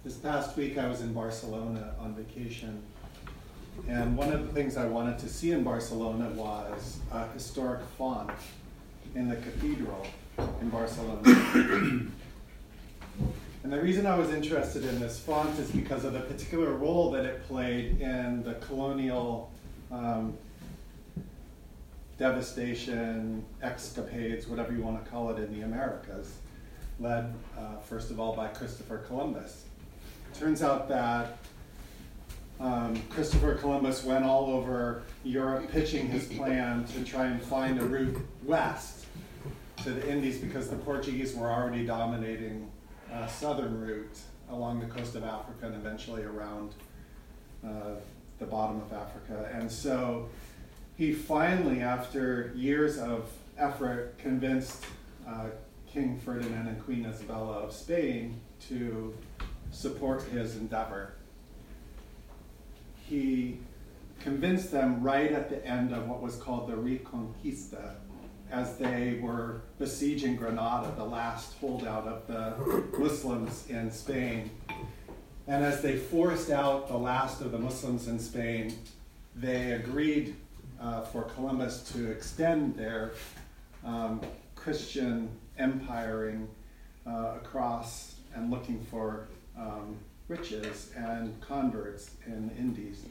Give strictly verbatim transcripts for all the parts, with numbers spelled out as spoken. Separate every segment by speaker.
Speaker 1: This past week I was in Barcelona on vacation, and one of the things I wanted to see in Barcelona was a historic font in the cathedral in Barcelona. And the reason I was interested in this font is because of the particular role that it played in the colonial um, devastation, escapades, whatever you want to call it, in the Americas, led uh, first of all by Christopher Columbus. Turns out that um, Christopher Columbus went all over Europe pitching his plan to try and find a route west to the Indies, because the Portuguese were already dominating uh, southern route along the coast of Africa and eventually around uh, the bottom of Africa. And so he finally, after years of effort, convinced uh, King Ferdinand and Queen Isabella of Spain to support his endeavor. He convinced them right at the end of what was called the Reconquista, as they were besieging Granada, the last holdout of the Muslims in Spain. And as they forced out the last of the Muslims in Spain, they agreed uh, for Columbus to extend their um, Christian empiring uh, across and looking for um, riches and converts in the Indies.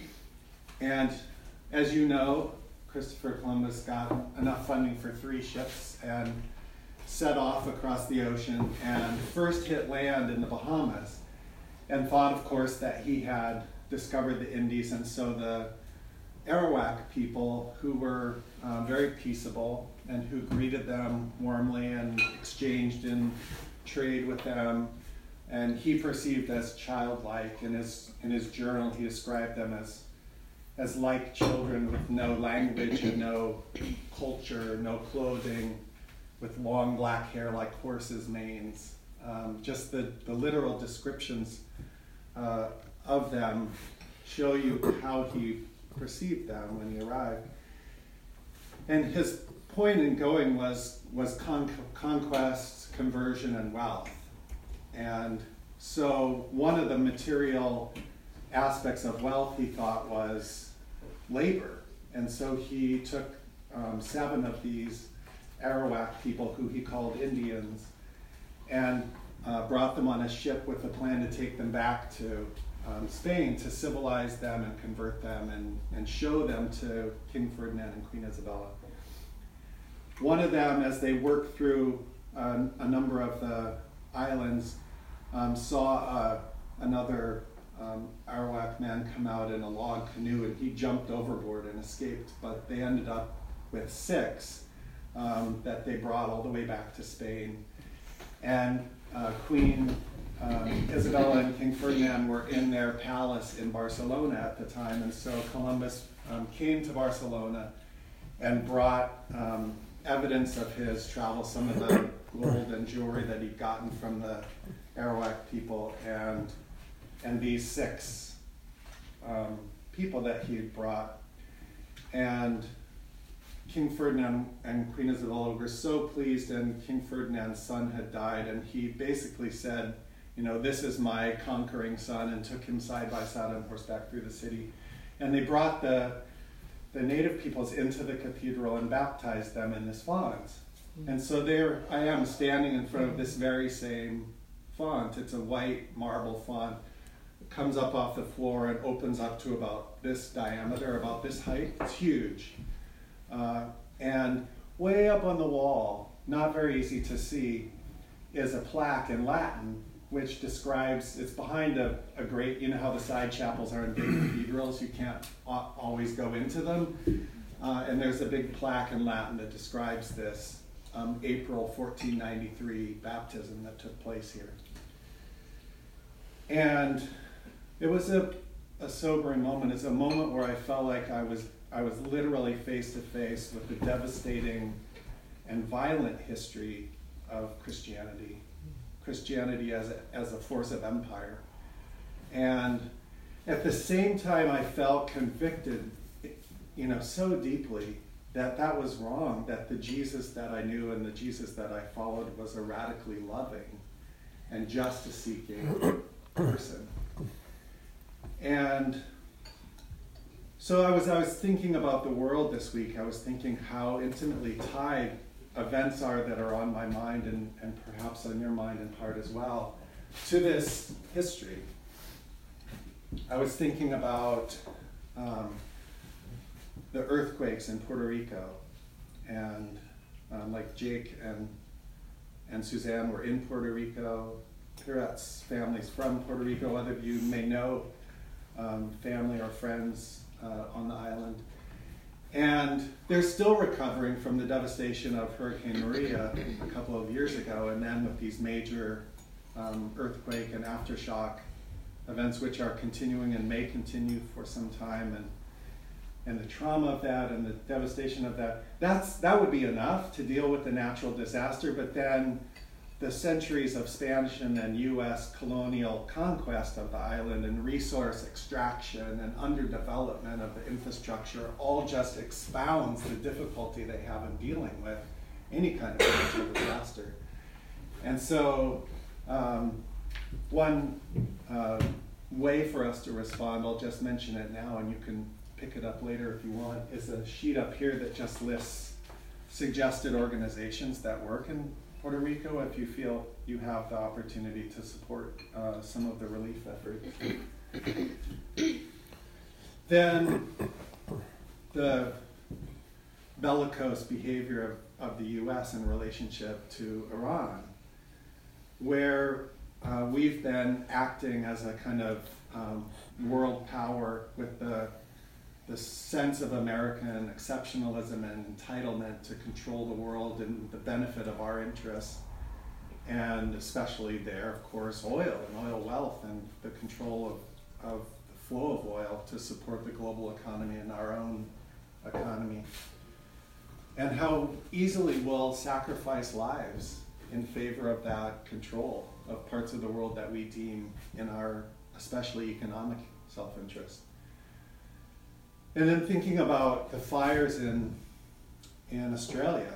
Speaker 1: And as you know, Christopher Columbus got enough funding for three ships and set off across the ocean and first hit land in the Bahamas, and thought, of course, that he had discovered the Indies. And so the Arawak people, who were uh, very peaceable and who greeted them warmly and exchanged in trade with them, and he perceived as childlike. In his in his journal, he described them as as like children with no language and no culture, no clothing, with long black hair like horses' manes. Um, just the, the literal descriptions uh, of them show you how he perceived them when he arrived. And his point in going was, was con- conquest, conversion, and wealth. And so one of the material aspects of wealth, he thought, was labor. And so he took um, seven of these Arawak people, who he called Indians, and uh, brought them on a ship with a plan to take them back to um, Spain to civilize them and convert them and, and show them to King Ferdinand and Queen Isabella. One of them, as they worked through uh, a number of the islands, um, saw uh, another um, Arawak man come out in a log canoe, and he jumped overboard and escaped, but they ended up with six um, that they brought all the way back to Spain. And uh, Queen um, Isabella and King Ferdinand were in their palace in Barcelona at the time, and so Columbus um, came to Barcelona and brought um, evidence of his travel, some of the gold and jewelry that he'd gotten from the Arawak people, and and these six um, people that he had brought. And King Ferdinand and Queen Isabella were so pleased, and King Ferdinand's son had died, and he basically said, you know, this is my conquering son, and took him side by side on horseback through the city. And they brought the the native peoples into the cathedral and baptized them in this font. And so there I am standing in front of this very same font. It's a white marble font. It comes up off the floor and opens up to about this diameter, about this height. It's huge. Uh, and way up on the wall, not very easy to see, is a plaque in Latin which describes, it's behind a, a great, you know how the side chapels are in big cathedrals, you can't a- always go into them. Uh, and there's a big plaque in Latin that describes this um, April fourteen ninety-three baptism that took place here. And it was a, a sobering moment. It's a moment where I felt like I was I was literally face to face with the devastating and violent history of Christianity. Christianity as a, as a force of empire. And at the same time, I felt convicted, you know, so deeply that that was wrong, that the Jesus that I knew and the Jesus that I followed was a radically loving and justice-seeking person. And so I was I was thinking about the world this week. I was thinking how intimately tied events are that are on my mind and, and perhaps on your mind in part as well to this history. I was thinking about um, the earthquakes in Puerto Rico, and um, like Jake and and Suzanne were in Puerto Rico. Piret's family's from Puerto Rico. Other of you may know um, family or friends uh, on the island. And they're still recovering from the devastation of Hurricane Maria a couple of years ago, and then with these major um, earthquake and aftershock events, which are continuing and may continue for some time, and and the trauma of that and the devastation of that, that's that would be enough to deal with the natural disaster. But then the centuries of Spanish and then U S colonial conquest of the island and resource extraction and underdevelopment of the infrastructure all just expounds the difficulty they have in dealing with any kind of natural disaster. And so um, one uh, way for us to respond, I'll just mention it now and you can pick it up later if you want, is a sheet up here that just lists suggested organizations that work in Puerto Rico if you feel you have the opportunity to support uh, some of the relief efforts. Then the bellicose behavior of, of the U S in relationship to Iran, where uh, we've been acting as a kind of um, world power with the the sense of American exceptionalism and entitlement to control the world and the benefit of our interests, and especially there, of course, oil and oil wealth and the control of, of the flow of oil to support the global economy and our own economy, and how easily we'll sacrifice lives in favor of that control of parts of the world that we deem in our especially economic self-interest. And then thinking about the fires in in Australia,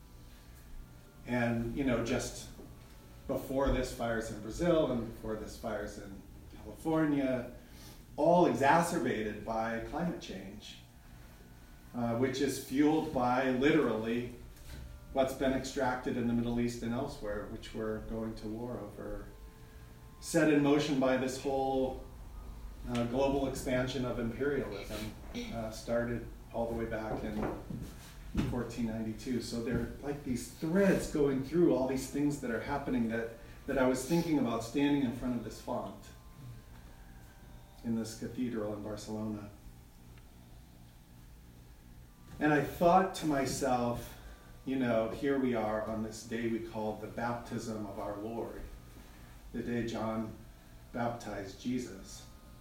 Speaker 1: and you know, just before this, fires in Brazil, and before this, fires in California, all exacerbated by climate change, uh, which is fueled by literally what's been extracted in the Middle East and elsewhere, which we're going to war over, set in motion by this whole uh, global expansion of imperialism. Uh, started all the way back in fourteen ninety-two. So there are like these threads going through all these things that are happening that, that I was thinking about standing in front of this font in this cathedral in Barcelona. And I thought to myself, you know, here we are on this day we call the baptism of our Lord, the day John baptized Jesus.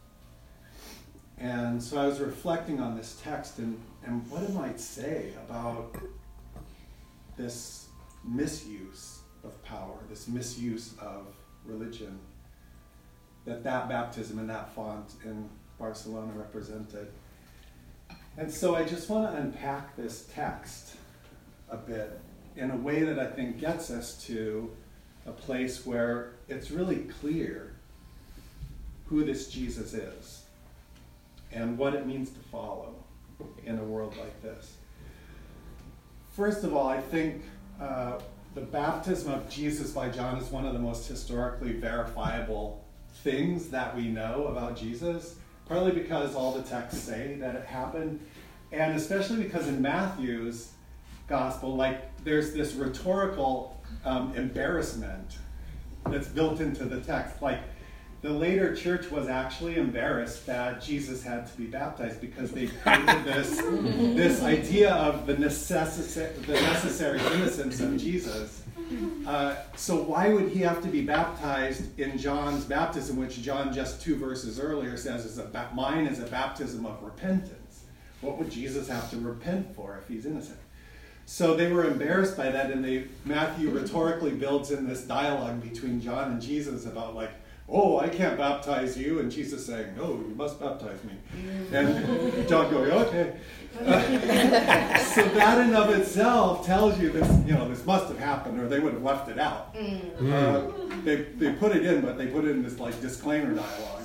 Speaker 1: And so I was reflecting on this text and, and what it might say about this misuse of power, this misuse of religion, that that baptism and that font in Barcelona represented. And so I just want to unpack this text a bit in a way that I think gets us to a place where it's really clear who this Jesus is and what it means to follow in a world like this. First of all, I think uh, the baptism of Jesus by John is one of the most historically verifiable things that we know about Jesus, partly because all the texts say that it happened, and especially because in Matthew's gospel, like, there's this rhetorical um, embarrassment that's built into the text. Like, the later church was actually embarrassed that Jesus had to be baptized because they created this, this idea of the, necessi- the necessary innocence of Jesus. Uh, so why would he have to be baptized in John's baptism, which John just two verses earlier says is a ba- mine is a baptism of repentance? What would Jesus have to repent for if he's innocent? So they were embarrassed by that, and they, Matthew rhetorically builds in this dialogue between John and Jesus about, like, oh, I can't baptize you. And Jesus saying, no, you must baptize me. And John going, okay. Uh, so that in of itself tells you this, you know, this must have happened or they would have left it out. Mm. Uh, they, they put it in, but they put it in this like disclaimer dialogue.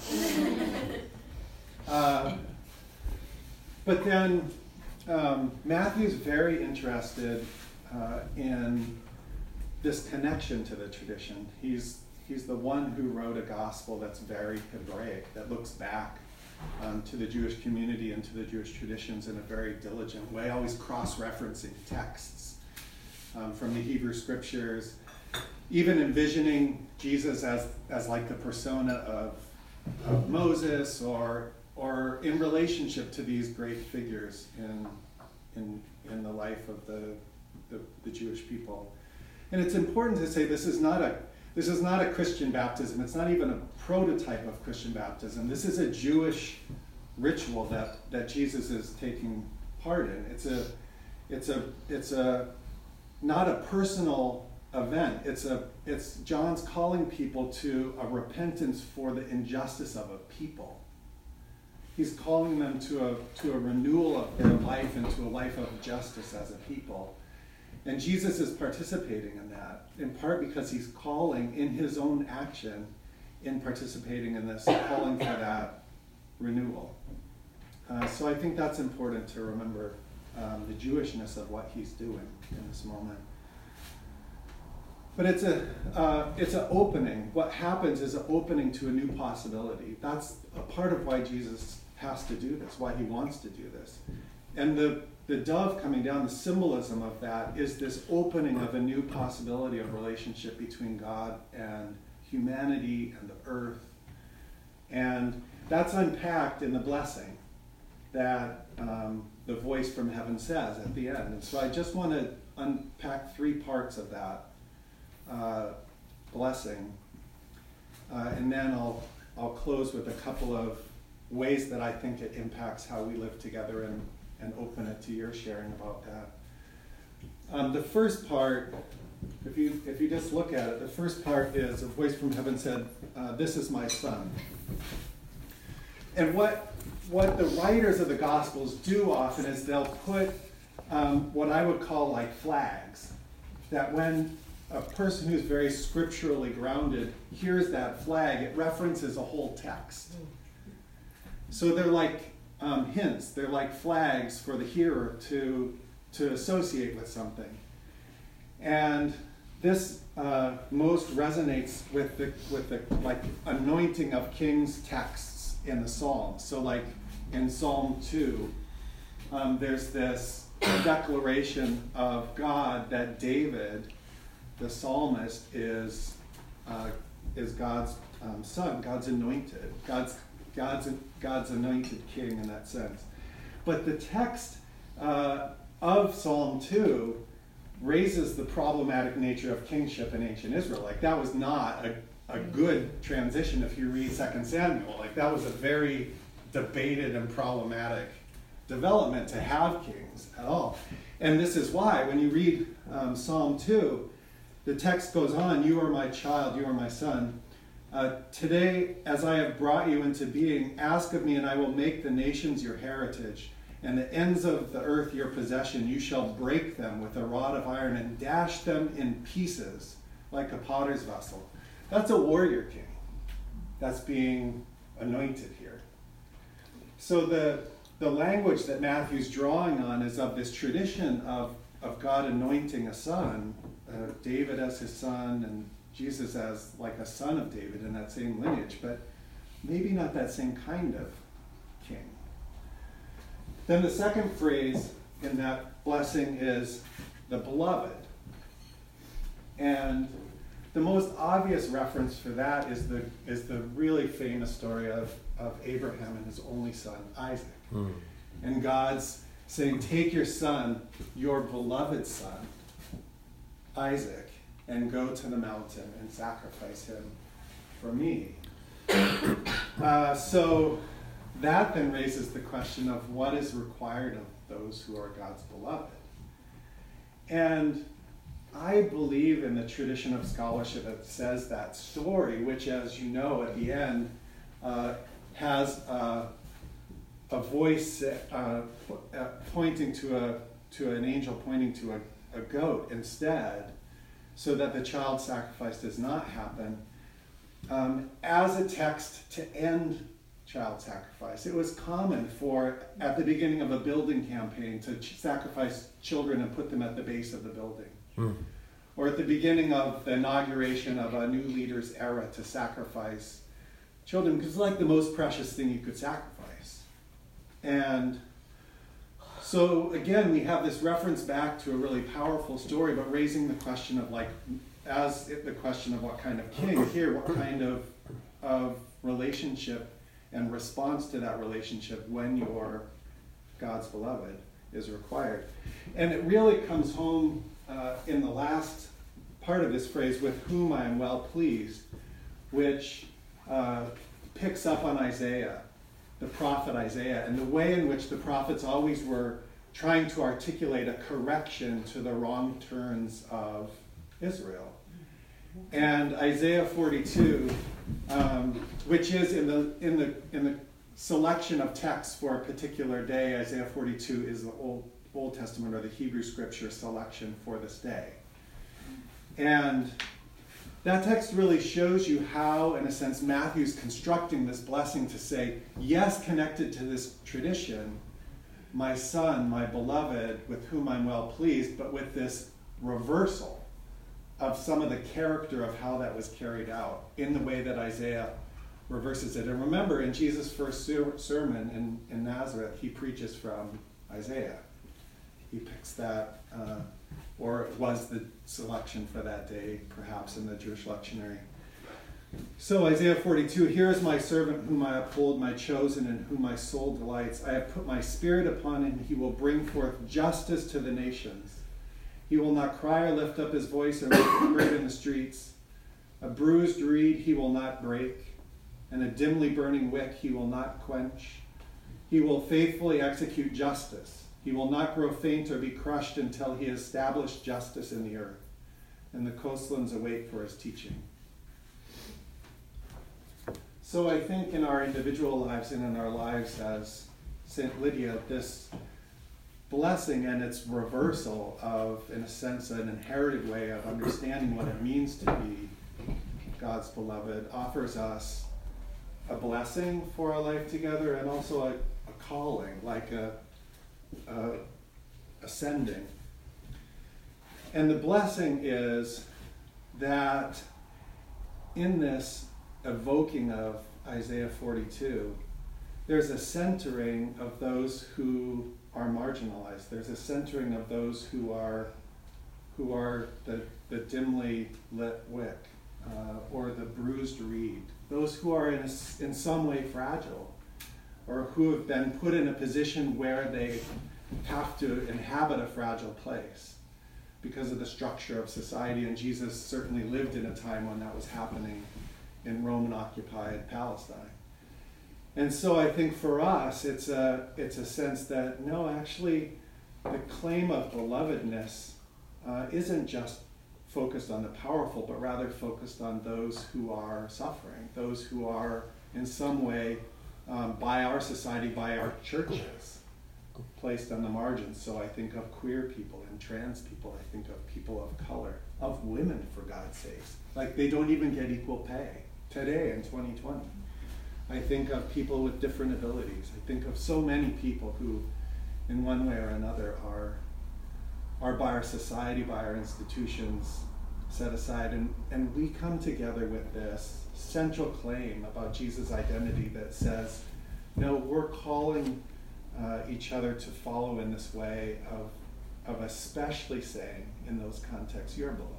Speaker 1: Uh, but then um, Matthew's very interested uh, in this connection to the tradition. He's he's the one who wrote a gospel that's very Hebraic, that looks back um, to the Jewish community and to the Jewish traditions in a very diligent way, always cross-referencing texts um, from the Hebrew scriptures, even envisioning Jesus as, as like the persona of, of Moses or or in relationship to these great figures in in in the life of the the, the Jewish people. And it's important to say this is not a this is not a Christian baptism. It's not even a prototype of Christian baptism. This is a Jewish ritual that, that Jesus is taking part in. It's a it's a it's a not a personal event. It's a it's John's calling people to a repentance for the injustice of a people. He's calling them to a to a renewal of their life and to a life of justice as a people. And Jesus is participating in that, in part because he's calling in his own action, in participating in this, calling for that renewal. Uh, so I think that's important to remember um, the Jewishness of what he's doing in this moment. But it's a uh, it's an opening. What happens is an opening to a new possibility. That's a part of why Jesus has to do this, why he wants to do this. And the The dove coming down, the symbolism of that is this opening of a new possibility of relationship between God and humanity and the earth. And that's unpacked in the blessing that um, the voice from heaven says at the end. And so I just want to unpack three parts of that uh, blessing. Uh, and then I'll, I'll close with a couple of ways that I think it impacts how we live together and and open it to your sharing about that. Um, the first part, if you if you just look at it, the first part is a voice from heaven said, uh, "This is my son." And what what the writers of the Gospels do often is they'll put um, what I would call like flags, that when a person who's very scripturally grounded hears that flag, it references a whole text. So they're like Um, hints, they're like flags for the hearer to to associate with something. And this uh, most resonates with the with the like anointing of kings texts in the Psalms. So like in Psalm two, um, there's this declaration of God that David, the psalmist, is uh, is God's um, son, God's anointed, God's God's God's anointed king in that sense. But the text uh, of Psalm two raises the problematic nature of kingship in ancient Israel. Like that was not a, a good transition if you read Second Samuel. Like that was a very debated and problematic development to have kings at all. And this is why when you read um, Psalm two, the text goes on, "You are my child, you are my son. Uh, today, as I have brought you into being, ask of me, and I will make the nations your heritage, and the ends of the earth your possession. You shall break them with a rod of iron and dash them in pieces like a potter's vessel." That's a warrior king that's being anointed here. So the, the language that Matthew's drawing on is of this tradition of, of God anointing a son, uh, David as his son, and Jesus as like a son of David in that same lineage, but maybe not that same kind of king. Then the second phrase in that blessing is the beloved. And the most obvious reference for that is the is the really famous story of, of Abraham and his only son, Isaac. Mm. And God's saying, take your son, your beloved son, Isaac, and go to the mountain and sacrifice him for me. Uh, so that then raises the question of what is required of those who are God's beloved. And I believe in the tradition of scholarship that says that story, which, as you know, at the end, uh, has a, a voice uh, uh, pointing to a to an angel pointing to a, a goat instead, so that the child sacrifice does not happen, um, as a text to end child sacrifice. It was common for, at the beginning of a building campaign, to ch- sacrifice children and put them at the base of the building. Mm. Or at the beginning of the inauguration of a new leader's era, to sacrifice children, because it's like the most precious thing you could sacrifice. And so again, we have this reference back to a really powerful story, but raising the question of, like, as it, the question of what kind of king, here, what kind of, of relationship and response to that relationship when you're God's beloved is required. And it really comes home uh, in the last part of this phrase, with whom I am well pleased, which uh, picks up on Isaiah, the prophet Isaiah, and the way in which the prophets always were trying to articulate a correction to the wrong turns of Israel. And Isaiah forty-two, um, which is in the in the in the selection of texts for a particular day, Isaiah forty-two is the Old Old Testament or the Hebrew Scripture selection for this day. And that text really shows you how, in a sense, Matthew's constructing this blessing to say, yes, connected to this tradition, my son, my beloved, with whom I'm well pleased, but with this reversal of some of the character of how that was carried out in the way that Isaiah reverses it. And remember, in Jesus' first ser- sermon in, in Nazareth, he preaches from Isaiah. He picks that, uh, or it was the selection for that day, perhaps in the Jewish lectionary. So Isaiah forty-two, here is my servant whom I uphold, my chosen, in whom my soul delights. I have put my spirit upon him. He will bring forth justice to the nations. He will not cry or lift up his voice or make it heard in the streets. A bruised reed he will not break, and a dimly burning wick he will not quench. He will faithfully execute justice. He will not grow faint or be crushed until he has established justice in the earth, and the coastlands await for his teaching. So I think in our individual lives and in our lives as Saint Lydia, this blessing and its reversal of, in a sense, an inherited way of understanding what it means to be God's beloved offers us a blessing for our life together, and also a, a calling, like a, a ascending. And the blessing is that in this evoking of Isaiah forty-two, there's a centering of those who are marginalized. There's a centering of those who are who are the, the dimly lit wick, uh, or the bruised reed. Those who are in, a, in some way fragile, or who have been put in a position where they have to inhabit a fragile place because of the structure of society. And Jesus certainly lived in a time when that was happening in Roman-occupied Palestine. And so I think for us, it's a it's a sense that, no, actually, the claim of belovedness uh, isn't just focused on the powerful, but rather focused on those who are suffering, those who are in some way, um, by our society, by our churches, placed on the margins. So I think of queer people and trans people. I think of people of color, of women, for God's sakes. Like, they don't even get equal pay today in twenty twenty. I think of people with different abilities. I think of so many people who, in one way or another, are are by our society, by our institutions, set aside. And, and we come together with this central claim about Jesus' identity that says, no, we're calling uh, each other to follow in this way of, of especially saying, in those contexts, you're beloved.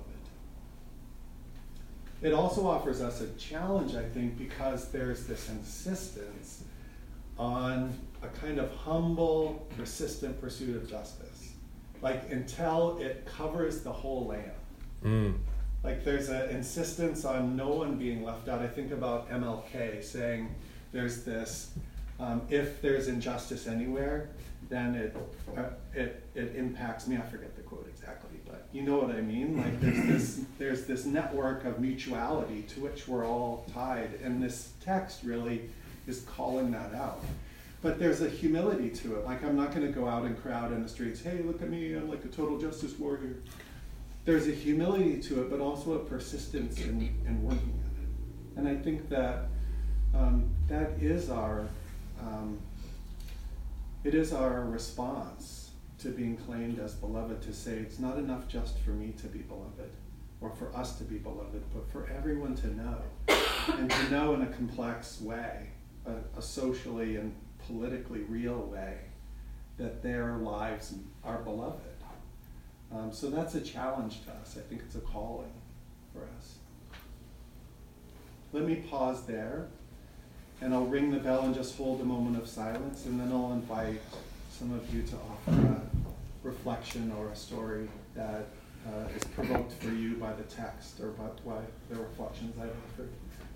Speaker 1: It also offers us a challenge, I think, because there's this insistence on a kind of humble, persistent pursuit of justice. Like, until it covers the whole land. Mm. Like, there's an insistence on no one being left out. I think about M L K saying there's this, um, if there's injustice anywhere, then it, uh, it, it impacts me. I forget the quote exactly, but You know what I mean? Like there's this there's this network of mutuality to which we're all tied, and this text really is calling that out. But there's a humility to it. Like I'm not going to go out and crowd in the streets, hey, look at me, I'm like a total justice warrior. There's a humility to it, but also a persistence in, in working at it. And I think that um, that is our, um, it is our response to being claimed as beloved, to say it's not enough just for me to be beloved or for us to be beloved, but for everyone to know, and to know in a complex way, a, a socially and politically real way, that their lives are beloved. Um, so that's a challenge to us. I think it's a calling for us. Let me pause there, and I'll ring the bell and just hold a moment of silence, and then I'll invite some of you to offer a reflection or a story that uh, is provoked for you by the text or by, by the reflections I've offered.